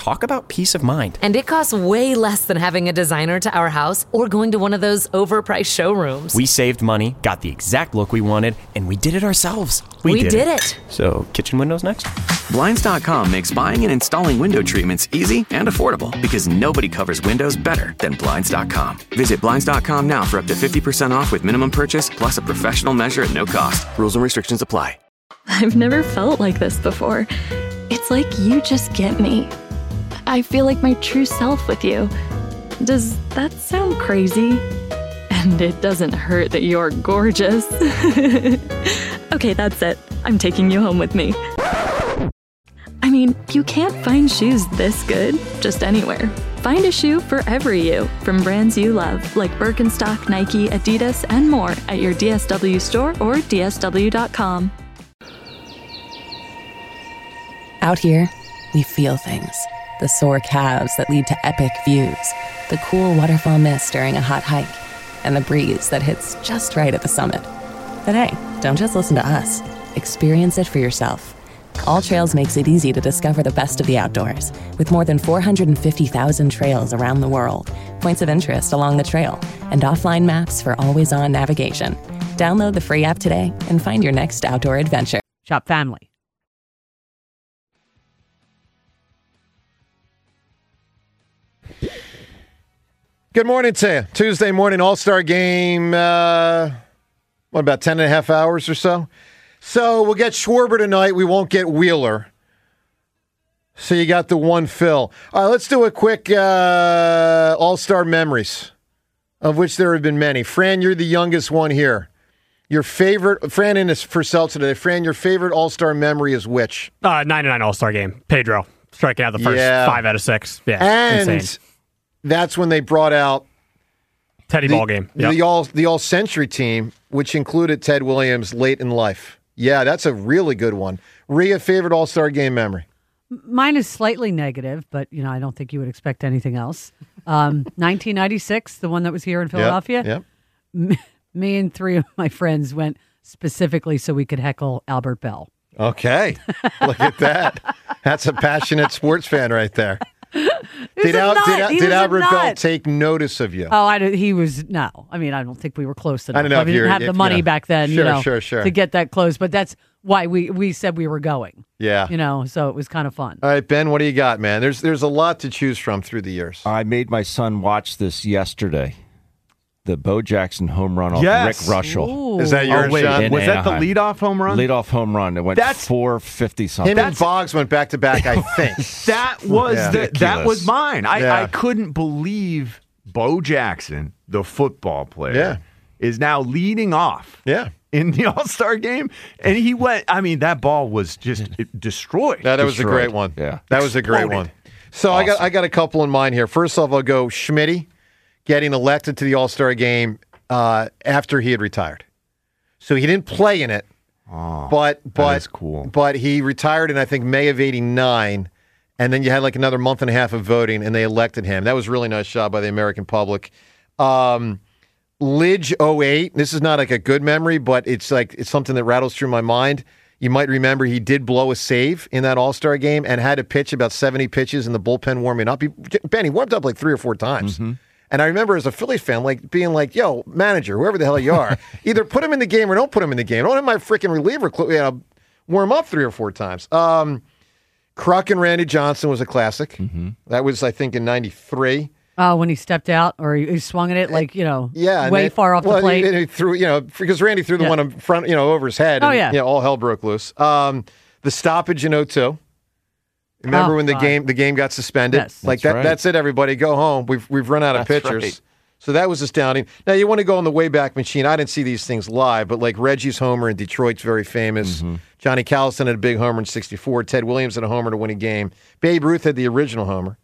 Talk about peace of mind. And it costs way less than having a designer to our house or going to one of those overpriced showrooms. We saved money, got the exact look we wanted, and we did it ourselves. We, we did, did it. it. So, kitchen windows next? Blinds dot com makes buying and installing window treatments easy and affordable because nobody covers windows better than Blinds dot com. Visit Blinds dot com now for up to fifty percent off with minimum purchase plus a professional measure at no cost. Rules and restrictions apply. I've never felt like this before. It's like you just get me. I feel like my true self with you. Does that sound crazy? And it doesn't hurt that you're gorgeous. Okay, that's it. I'm taking you home with me. I mean, you can't find shoes this good just anywhere. Find a shoe for every you from brands you love, like Birkenstock, Nike, Adidas, and more at your D S W store or D S W dot com. Out here, we feel things. The sore calves that lead to epic views, the cool waterfall mist during a hot hike, and the breeze that hits just right at the summit. But hey, don't just listen to us. Experience it for yourself. All Trails makes it easy to discover the best of the outdoors, with more than four hundred fifty thousand trails around the world, points of interest along the trail, and offline maps for always-on navigation. Download the free app today and find your next outdoor adventure. Shop family. Good morning to you. Tuesday morning All-Star game, uh, what, about ten and a half hours or so? So we'll get Schwarber tonight. We won't get Wheeler. So you got the one Phil. All right, let's do a quick uh, All-Star memories, of which there have been many. Fran, you're the youngest one here. Your favorite, Fran in this for Seltzer today. Fran, your favorite All-Star memory is which? Uh, ninety-nine All-Star game. Pedro striking out the first yeah. five out of six. Yeah, and insane. That's when they brought out Teddy the, ball game. Yep. The all the all century team, which included Ted Williams late in life. Yeah, that's a really good one. Rhea, favorite All Star game memory? Mine is slightly negative, but you know I don't think you would expect anything else. Um, nineteen ninety-six, the one that was here in Philadelphia. Yep. Me, me and three of my friends went specifically so we could heckle Albert Bell. Okay, look at that. That's a passionate sports fan right there. Did, Al, did, did Albert Bell take notice of you? Oh, I don't, he was no. I mean, I don't think we were close enough. I don't know. I mean, we didn't have the money you know, back then, sure, you know, sure, sure. to get that close. But that's why we, we said we were going. Yeah, you know, so it was kind of fun. All right, Ben, what do you got, man? There's there's a lot to choose from through the years. I made my son watch this yesterday. The Bo Jackson home run off yes. Rick Russell. Ooh. Is that your oh, wait, shot? Was Anaheim. that the leadoff home run? Leadoff home run. It went That's four fifty something. Him and Boggs went back to back, I think. that was yeah. the, that was mine. I, yeah. I couldn't believe Bo Jackson, the football player, yeah. is now leading off. Yeah. In the All-Star game, and he went. I mean, that ball was just destroyed. Yeah, that was destroyed. a great one. Yeah, that was a great Exploded. one. So awesome. I got I got a couple in mind here. First off, I'll go Schmitty getting elected to the All-Star game uh, after he had retired. So he didn't play in it, oh, but but that is cool. But he retired in I think May of eighty-nine, and then you had like another month and a half of voting, and they elected him. That was a really nice job by the American public. Um, Lidge oh eight. This is not like a good memory, but it's like it's something that rattles through my mind. You might remember he did blow a save in that All-Star game and had to pitch about seventy pitches in the bullpen warming up. He, Ben, he warmed up like three or four times. Mm-hmm. And I remember as a Phillies fan, like being like, yo, manager, whoever the hell you are, either put him in the game or don't put him in the game. Don't have my freaking reliever you know, warm up three or four times. Um, Kruk and Randy Johnson was a classic. Mm-hmm. That was, I think, in ninety-three. Oh, when he stepped out or he, he swung at it like, you know, yeah, way then, far off well, the plate. He, he threw, you know, because Randy threw the yeah. one in front, you know, over his head. Oh, and, yeah. You know, all hell broke loose. Um, the stoppage in oh two. Remember oh, when the God. game the game got suspended? Yes. Like That's that. right. That's it, everybody. Go home. We've we've run out of That's pitchers. right. So that was astounding. Now, you want to go on the Wayback Machine. I didn't see these things live, but like Reggie's homer in Detroit's very famous. Mm-hmm. Johnny Callison had a big homer in sixty-four. Ted Williams had a homer to win a game. Babe Ruth had the original homer.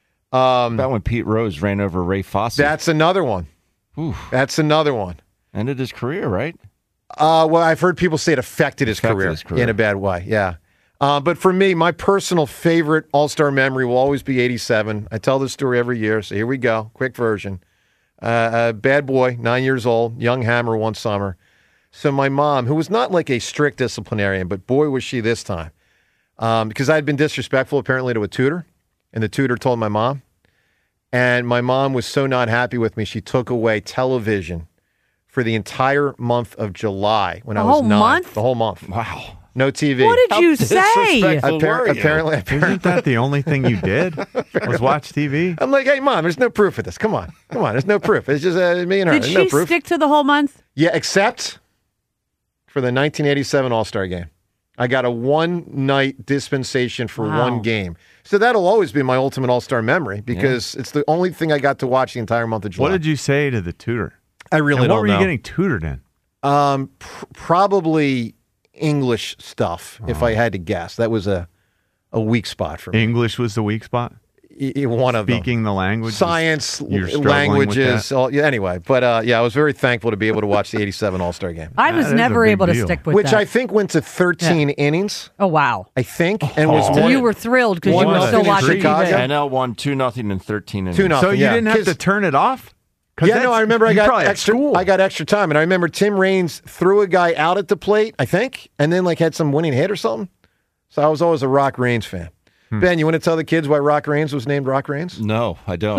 Um, About when Pete Rose ran over Ray Fosse. that's another one. Oof. That's another one. Ended his career, right? Uh, well, I've heard people say it affected his, Affected career, his career. in a bad way. Yeah. Uh, but for me, my personal favorite All-Star memory will always be eighty-seven. I tell this story every year, so here we go. Quick version. Uh, a bad boy, nine years old, young hammer one summer. So my mom, who was not like a strict disciplinarian, but boy was she this time, um, because I had been disrespectful apparently to a tutor, And the tutor told my mom. And my mom was so not happy with me, she took away television for the entire month of July when The I was whole nine. month? The whole month. Wow. No T V. What did How you say? disrespectful Appar- were you? apparently, apparently. Isn't that the only thing you did? Was watch T V? I'm like, hey, Mom, there's no proof of this. Come on. Come on. There's no proof. It's just uh, me and her. Did There's she no proof. stick to the whole month? Yeah, except for the nineteen eighty-seven All-Star game. I got a one-night dispensation for Wow. one game. So that'll always be my ultimate All-Star memory because it's the only thing I got to watch the entire month of July. What did you say to the tutor? I really and don't what were know. you getting tutored in? Um, pr- probably English stuff, if Oh. I had to guess. That was a, a weak spot for me. English was the weak spot? Y- y- one of them. Speaking the language? Science, You're l- struggling with languages. that? All, yeah, anyway, but uh, yeah, I was very thankful to be able to watch the eighty-seven All-Star game. I was That is a never big able to deal. stick with Which that. I think went to thirteen innings, oh, wow. I think, and was Oh. one. You were thrilled because you one were nothing still in watching Chicago. T V. N L won two nothing and thirteen innings. Two nothing. So you yeah. didn't have 'Cause- to turn it off? 'Cause Yeah, no, that's- I remember I you got probably had extra. school. I got extra time, and I remember Tim Raines threw a guy out at the plate, I think, and then like had some winning hit or something. So I was always a Rock Raines fan. Hmm. Ben, you want to tell the kids why Rock Raines was named Rock Raines? No, I don't.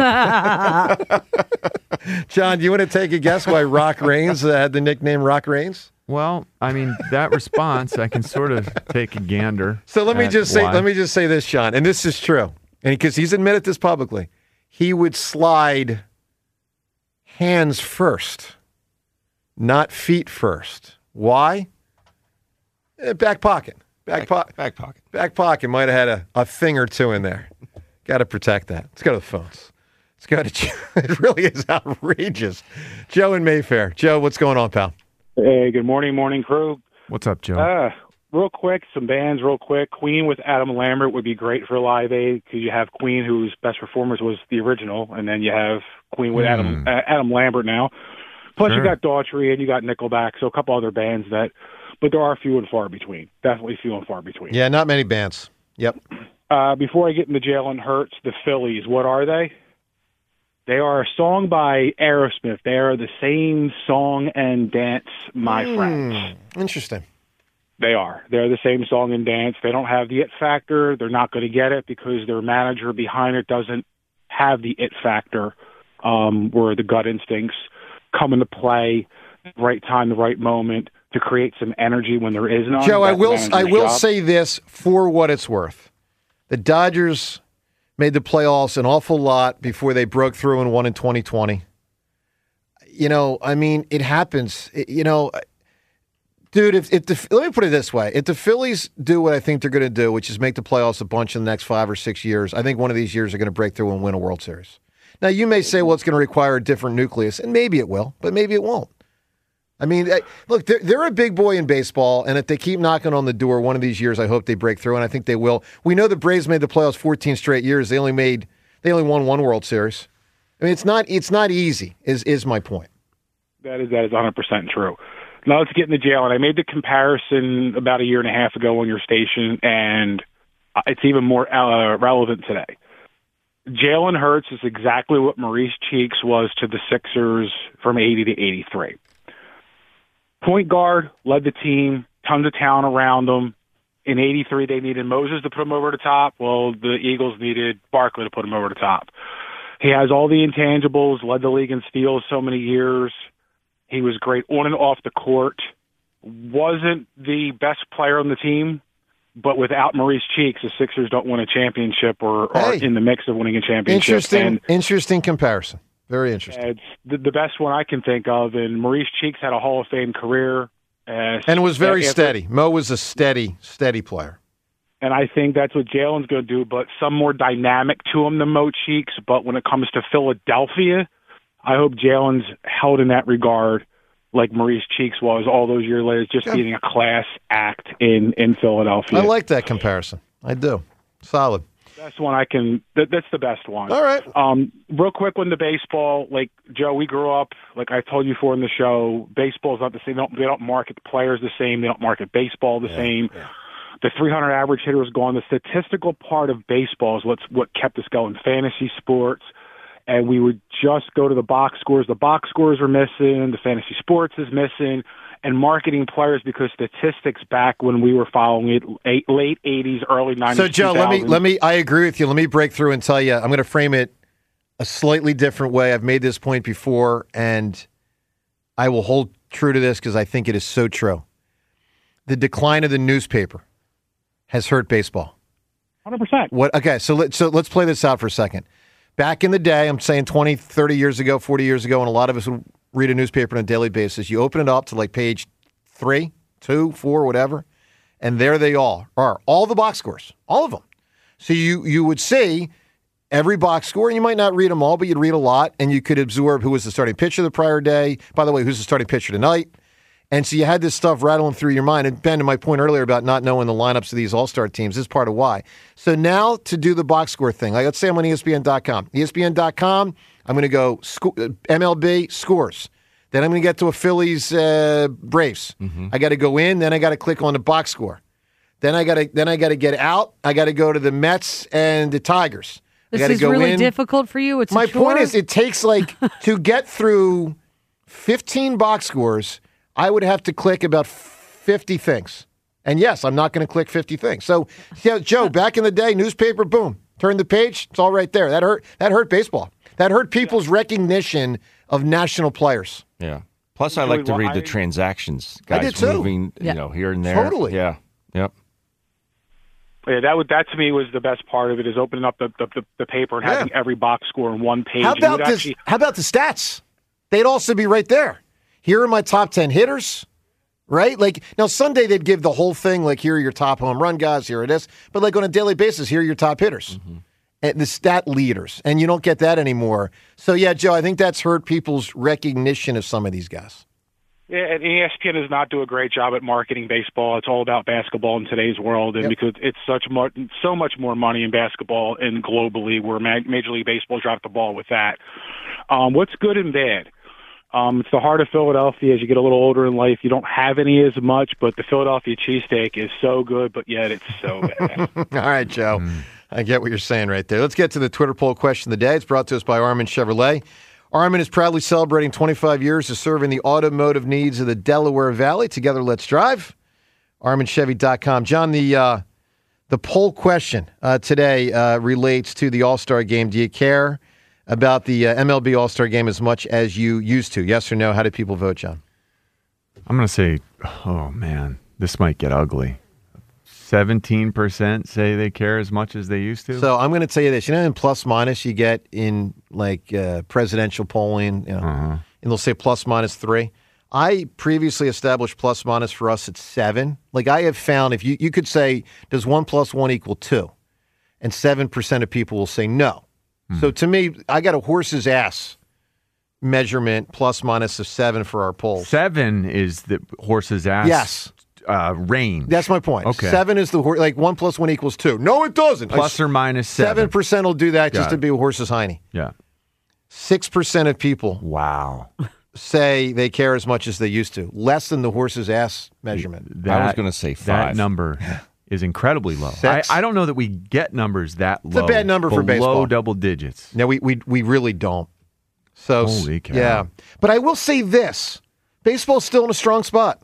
John, do you want to take a guess why Rock Raines uh, had the nickname Rock Raines? Well, I mean, that response, I can sort of take a gander. So let me at just say, why. let me just say this, Sean, and this is true, and because he's admitted this publicly, he would slide hands first, not feet first. Why? Eh, back pocket, back, pocket, Back pocket. back pocket might have had a, a thing or two in there. Got to protect that. Let's go to the phones. Let's go to Joe. It really is outrageous. Joe in Mayfair. Joe, what's going on, pal? Hey, good morning, morning crew. What's up, Joe? Uh, real quick, some bands real quick. Queen with Adam Lambert would be great for Live Aid because you have Queen, whose best performance was the original, and then you have Queen with Adam uh, Adam Lambert now. Plus, Sure. you got Daughtry and you got Nickelback, so a couple other bands that, but there are few and far between. Definitely few and far between. Yeah, not many bands. Yep. Uh, before I get into Jalen Hurts, the Phillies, what are they? They are a song by Aerosmith. They are the same song and dance, my Hmm, friends. Interesting. They are. They're the same song and dance. They don't have the it factor. They're not going to get it because their manager behind it doesn't have the it factor, um, where the gut instincts come into play, right time, the right moment to create some energy when there is none. Joe, I That's will the I will manager's job. say this for what it's worth. The Dodgers made the playoffs an awful lot before they broke through and won in twenty twenty. You know, I mean, it happens. It- you know, dude, if, if the, let me put it this way. If the Phillies do what I think they're going to do, which is make the playoffs a bunch in the next five or six years, I think one of these years they're going to break through and win a World Series. Now, you may say, well, it's going to require a different nucleus, and maybe it will, but maybe it won't. I mean, I- look, they're, they're a big boy in baseball, and if they keep knocking on the door one of these years, I hope they break through, and I think they will. We know the Braves made the playoffs fourteen straight years. They only made, they only won one World Series. I mean, it's not, it's not easy. Is is my point? That is that is one hundred percent true. Now let's get into jail. And I made the comparison about a year and a half ago on your station, and it's even more uh, relevant today. Jalen Hurts is exactly what Maurice Cheeks was to the Sixers from eighty to eighty-three. Point guard, led the team, tons of talent around him. In eighty-three, they needed Moses to put him over the top. Well, the Eagles needed Barkley to put him over the top. He has all the intangibles, led the league in steals so many years. He was great on and off the court. Wasn't the best player on the team, but without Maurice Cheeks, the Sixers don't win a championship or are Hey. in the mix of winning a championship. Interesting, And interesting comparison. Very interesting. it's the, the best one I can think of. And Maurice Cheeks had a Hall of Fame career. Uh, And was very after- steady. Mo was a steady, steady player. And I think that's what Jalen's going to do, but some more dynamic to him than Mo Cheeks. But when it comes to Philadelphia, I hope Jalen's held in that regard like Maurice Cheeks was all those years later, just being a class act in, in Philadelphia. I like that comparison. I do. Solid. That's one I can. That, that's the best one. All right. Um, real quick, when the baseball, like Joe, we grew up. Like I told you before in the show, baseball's not the same. They don't, they don't market the players the same. They don't market baseball the same. The three hundred average hitter is gone. The statistical part of baseball is what's what kept us going. Fantasy sports, and we would just go to the box scores. The box scores are missing. The fantasy sports is missing. and marketing players because statistics back when we were following it, eight, late eighties, early nineties. So, Joe, let me let me. I agree with you. Let me break through and tell you. I'm going to frame it a slightly different way. I've made this point before, and I will hold true to this because I think it is so true. The decline of the newspaper has hurt baseball. one hundred percent. What? Okay, so let so let's play this out for a second. Back in the day, I'm saying twenty, thirty years ago, forty years ago, and a lot of us would read a newspaper on a daily basis. You open it up to like page three, two, four, whatever, and there they all are. All the box scores, all of them. So you you would see every box score, and you might not read them all, but you'd read a lot, and you could absorb who was the starting pitcher the prior day. By the way, who's the starting pitcher tonight? And so you had this stuff rattling through your mind. And Ben, to my point earlier about not knowing the lineups of these all-star teams, this is part of why. So now to do the box score thing, like let's say I'm on E S P N dot com. E S P N dot com, I'm going to go sco- M L B scores. Then I'm going to get to a Phillies uh, Braves. Mm-hmm. I got to go in, then I got to click on the box score. Then I got to then I got to get out. I got to go to the Mets and the Tigers. This I got to is go really in. difficult for you. It's My a chore? point is, it takes like to get through fifteen box scores. I would have to click about fifty things. And yes, I'm not going to click fifty things. So, yeah, Joe, back in the day, newspaper, boom, turn the page, it's all right there. That hurt That hurt baseball. That hurt people's recognition of national players. Yeah. Plus, I like to read the transactions. Guys I did too. moving, Yeah. you know, here and there. Totally. Yeah. Yep. Yeah, that would that to me was the best part of it, is opening up the the, the, the paper and Yeah. having every box score on one page. How And you about would this? actually- How about the stats? They'd also be right there. Here are my top ten hitters, right? Like now Sunday they'd give the whole thing, like here are your top home run guys, here it is. But like on a daily basis, here are your top hitters. Mm-hmm. And the stat leaders. And you don't get that anymore. So yeah, Joe, I think that's hurt people's recognition of some of these guys. Yeah, and E S P N does not do a great job at marketing baseball. It's all about basketball in today's world, and Yep. because it's such more, so much more money in basketball and globally, where Ma- Major League Baseball dropped the ball with that. Um, what's good and bad? Um, it's the heart of Philadelphia. As you get a little older in life, you don't have any as much, but the Philadelphia cheesesteak is so good, but yet it's so bad. All right, Joe. I get what you're saying right there. Let's get to the Twitter poll question of the day. It's brought to us by Armin Chevrolet. Armin is proudly celebrating twenty-five years of serving the automotive needs of the Delaware Valley. Together, let's drive. Armin Chevy dot com. John, the uh, the poll question uh, today uh, relates to the All-Star Game. Do you care about the uh, M L B All-Star Game as much as you used to? Yes or no? How did people vote, John? I'm going to say, oh, man, this might get ugly. seventeen percent say they care as much as they used to. So I'm going to tell you this. You know, in plus minus you get in like uh, presidential polling, you know, Uh-huh. and they'll say plus minus three. I previously established plus minus for us at seven. Like I have found, if you, you could say, does one plus one equal two? And seven percent of people will say no. Hmm. So to me, I got a horse's ass measurement plus minus of seven for our polls. Seven is the horse's ass Yes. uh, range. That's my point. Okay. Seven is the horse, like one plus one equals two. No, it doesn't. Plus or minus seven. Seven percent will do that Got just to it. be a horse's hiney. Yeah. Six percent of people Wow. say they care as much as they used to. Less than the horse's ass measurement. That- That number is incredibly low. I, Six. I don't know that we get numbers that It's low. a bad number for below baseball. double digits. No, we we we really don't. So Holy cow. yeah, but I will say this: baseball's still in a strong spot.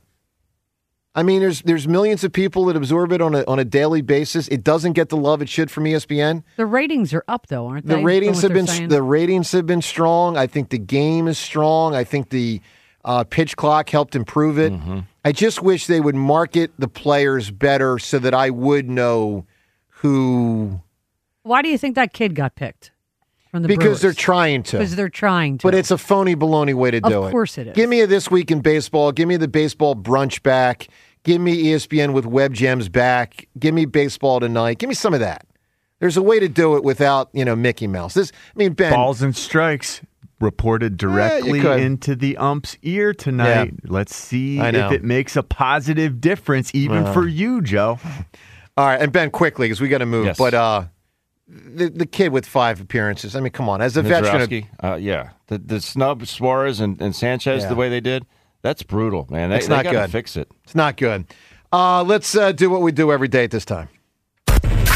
I mean, there's there's millions of people that absorb it on a on a daily basis. It doesn't get the love it should from E S P N. The ratings are up, though, aren't they? The ratings from have what been they're saying? the ratings have been strong. I think the game is strong. I think the uh, pitch clock helped improve it. Mm-hmm. I just wish they would market the players better so that I would know who. Why do you think that kid got picked from the Because they're Brewers? trying to. Because they're trying to. But it's a phony baloney way to Of do it. course it is. Give me a This Week in Baseball. Give me the baseball brunch back. Give me E S P N with Web Gems back. Give me Baseball Tonight. Give me some of that. There's a way to do it without, you know, Mickey Mouse. This, I mean, Ben. Balls and strikes reported directly could. into the ump's ear tonight. Yeah. Let's see I know. if it makes a positive difference, even Well. for you, Joe. All right, and Ben, quickly, because we got to move. Yes. But uh, the the kid with five appearances. I mean, come on, as a veteran. Nidzarowski, uh, yeah, the the snub Suarez and, and Sanchez Yeah. the way they did, that's brutal, man. They, It's they not gotta good. Fix it. It's not good. Uh, let's uh, do what we do every day at this time.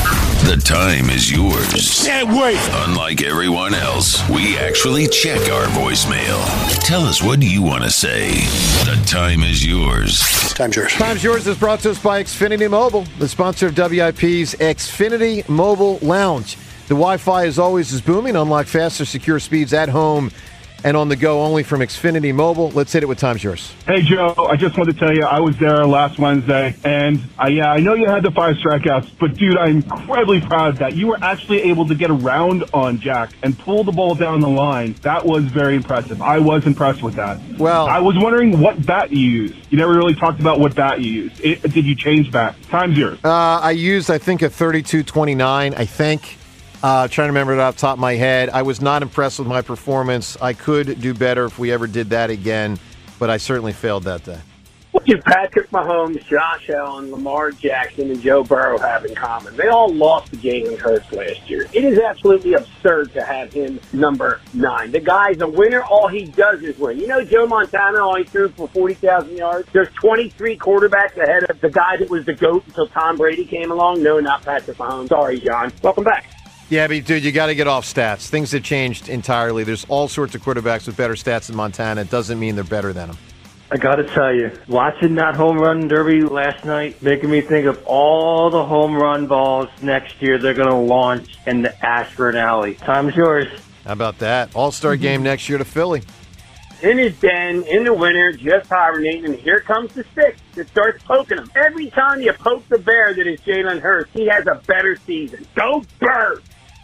The time is yours. Can't wait. Unlike everyone else, we actually check our voicemail. Tell us, what do you want to say? The time is yours. Time's yours. Time's yours is brought to us by Xfinity Mobile, the sponsor of W I P's Xfinity Mobile Lounge. The Wi-Fi, as always, is booming. Unlock faster, secure speeds at home and on the go only from Xfinity Mobile. Let's hit it with Time's yours. Hey, Joe, I just wanted to tell you I was there last Wednesday, and uh, yeah, I know you had the five strikeouts, but, dude, I'm incredibly proud that you were actually able to get around on Jack and pull the ball down the line. That was very impressive. I was impressed with that. Well, I was wondering what bat you used. You never really talked about what bat you used. It, did you change bat? Time's yours. Uh, I used, I think, a thirty-two twenty-nine, I think. Uh, trying to remember it off the top of my head. I was not impressed with my performance. I could do better if we ever did that again, but I certainly failed that day. What do Patrick Mahomes, Josh Allen, Lamar Jackson, and Joe Burrow have in common? They all lost to Jalen Hurts last year. It is absolutely absurd to have him number nine. The guy's a winner. All he does is win. You know Joe Montana only threw for forty thousand yards? There's twenty-three quarterbacks ahead of the guy that was the GOAT until Tom Brady came along. No, not Patrick Mahomes. Sorry, John. Welcome back. Yeah, but dude, you got to get off stats. Things have changed entirely. There's all sorts of quarterbacks with better stats than Montana. It doesn't mean they're better than him. I got to tell you, watching that home run derby last night, making me think of all the home run balls next year they're going to launch in the Ashford Alley. Time's yours. How about that? All-star game next year to Philly. In his den, in the winter, just hibernating, and here comes the stick that starts poking him. Every time you poke the bear that is Jalen Hurts, he has a better season. Go Birds!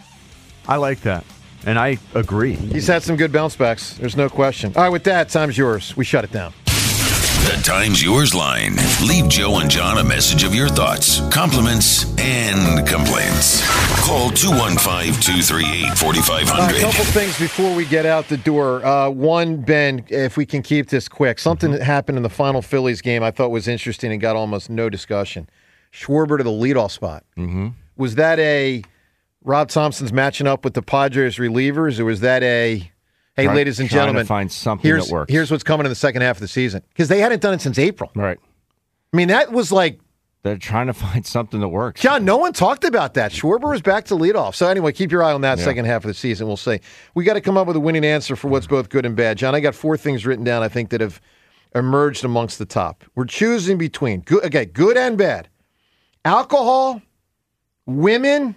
I like that, and I agree. He's had some good bounce backs. There's no question. All right, with that, time's yours. We shut it down. The Time's Yours line. Leave Joe and John a message of your thoughts, compliments, and complaints. Call two one five, two three eight, four five zero zero. A couple things before we get out the door. Uh, one, Ben, if we can keep this quick, something that happened in the final Phillies game I thought was interesting and got almost no discussion. Schwarber to the leadoff spot. Mm-hmm. Was that a Rob Thompson's matching up with the Padres relievers, or was that a, hey, Try, ladies and trying gentlemen, to find something here's, that works. Here's what's coming in the second half of the season. Because they hadn't done it since April. Right. I mean, that was like... They're trying to find something that works. John, no one talked about that. Schwarber was back to leadoff. So anyway, keep your eye on that Yeah. second half of the season. We'll see. We got to come up with a winning answer for what's both good and bad. John, I got four things written down, I think, that have emerged amongst the top. We're choosing between, good, okay, good and bad. Alcohol, women,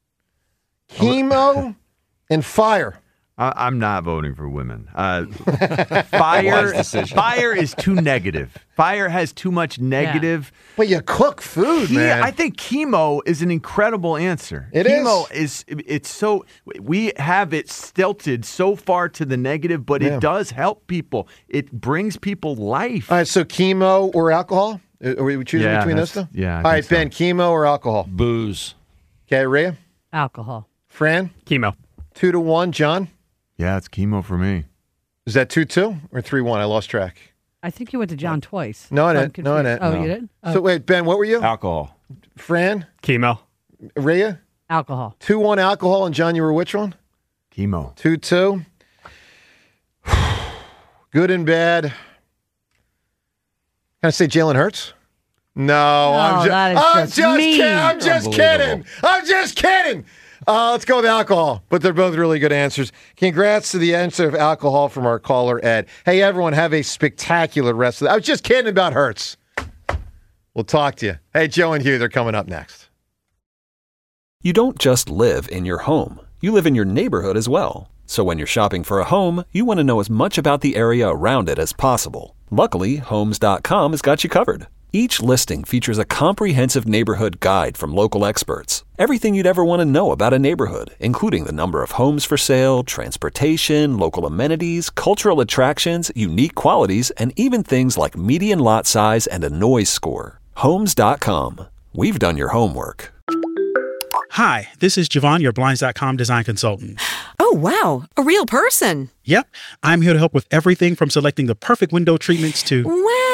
chemo, and fire. I, I'm not voting for women. Uh, fire, fire is too negative. Fire has too much negative. But you cook food, He- man. I think chemo is an incredible answer. It chemo is. It's so we have it stilted so far to the negative, but Yeah. it does help people. It brings people life. All right, so chemo or alcohol? Are we choosing Yeah, between those two? that's- yeah, I All think right, Ben, chemo or alcohol? Booze. Okay, Rhea? Alcohol. Fran? Chemo. Two to one. John? Yeah, it's chemo for me. Is that two two or three one? I lost track. I think you went to John twice. No, I So I'm didn't. No, I confused. didn't. Oh, you did? So wait, Ben, what were you? Alcohol. Fran? Chemo. Rhea? Alcohol. two one alcohol. And John, you were which one? Chemo. two two. Good and bad. Can I say Jalen Hurts? No, I'm, ju- that is I'm just just mean. kidding. I'm just kidding. I'm just kidding. Uh, let's go with alcohol. But they're both really good answers. Congrats to the answer of alcohol from our caller, Ed. Hey, everyone, have a spectacular rest of the I was just kidding about Hurts. We'll talk to you. Hey, Joe and Hugh, they're coming up next. You don't just live in your home. You live in your neighborhood as well. So when you're shopping for a home, you want to know as much about the area around it as possible. Luckily, Homes dot com has got you covered. Each listing features a comprehensive neighborhood guide from local experts. Everything you'd ever want to know about a neighborhood, including the number of homes for sale, transportation, local amenities, cultural attractions, unique qualities, and even things like median lot size and a noise score. Homes dot com. We've done your homework. Hi, this is Javon, your Blinds dot com design consultant. Oh, wow. A real person. Yep. I'm here to help with everything from selecting the perfect window treatments to... Wow.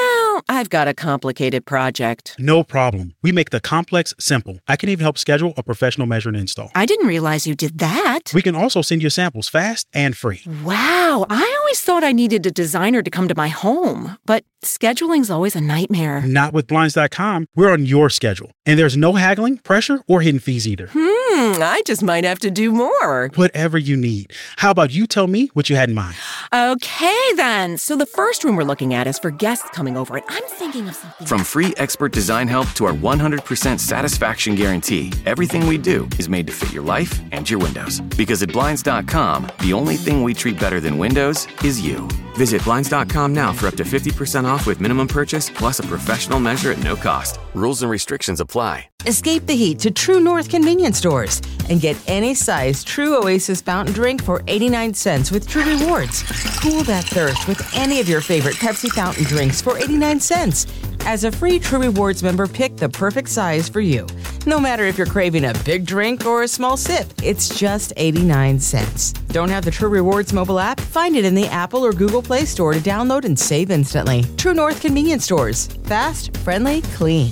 I've got a complicated project. No problem. We make the complex simple. I can even help schedule a professional measure and install. I didn't realize you did that. We can also send you samples fast and free. Wow, I always thought I needed a designer to come to my home, but scheduling's always a nightmare. Not with Blinds dot com. We're on your schedule, and there's no haggling, pressure, or hidden fees either. Hmm, I just might have to do more. Whatever you need. How about you tell me what you had in mind? Okay, then. So the first room we're looking at is for guests coming over, and I'm thinking of something. From free expert design help to our one hundred percent satisfaction guarantee, everything we do is made to fit your life and your windows. Because at Blinds dot com, the only thing we treat better than windows is you. Visit Blinds dot com now for up to fifty percent off with minimum purchase plus a professional measure at no cost. Rules and restrictions apply. Escape the heat to True North convenience stores and get any size True Oasis fountain drink for eighty-nine cents with True Rewards. Cool that thirst with any of your favorite Pepsi fountain drinks for eighty-nine cents. As a free True Rewards member, pick the perfect size for you. No matter if you're craving a big drink or a small sip, it's just eighty-nine cents. Don't have the True Rewards mobile app? Find it in the Apple or Google Play Store to download and save instantly. True North convenience stores. Fast, friendly, clean.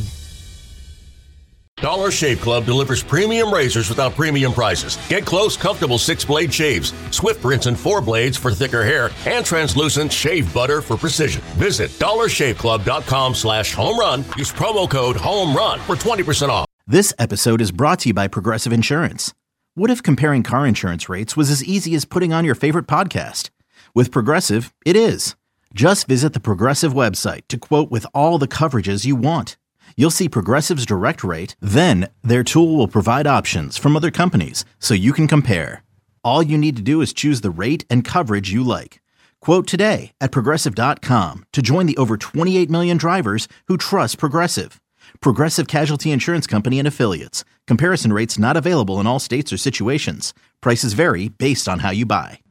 Dollar Shave Club delivers premium razors without premium prices. Get close, comfortable six-blade shaves, swift rinse and four blades for thicker hair, and translucent shave butter for precision. Visit dollar shave club dot com slash home run. Use promo code HOMERUN for twenty percent off. This episode is brought to you by Progressive Insurance. What if comparing car insurance rates was as easy as putting on your favorite podcast? With Progressive, it is. Just visit the Progressive website to quote with all the coverages you want. You'll see Progressive's direct rate, then their tool will provide options from other companies so you can compare. All you need to do is choose the rate and coverage you like. Quote today at Progressive dot com to join the over twenty-eight million drivers who trust Progressive. Progressive Casualty Insurance Company and Affiliates. Comparison rates not available in all states or situations. Prices vary based on how you buy.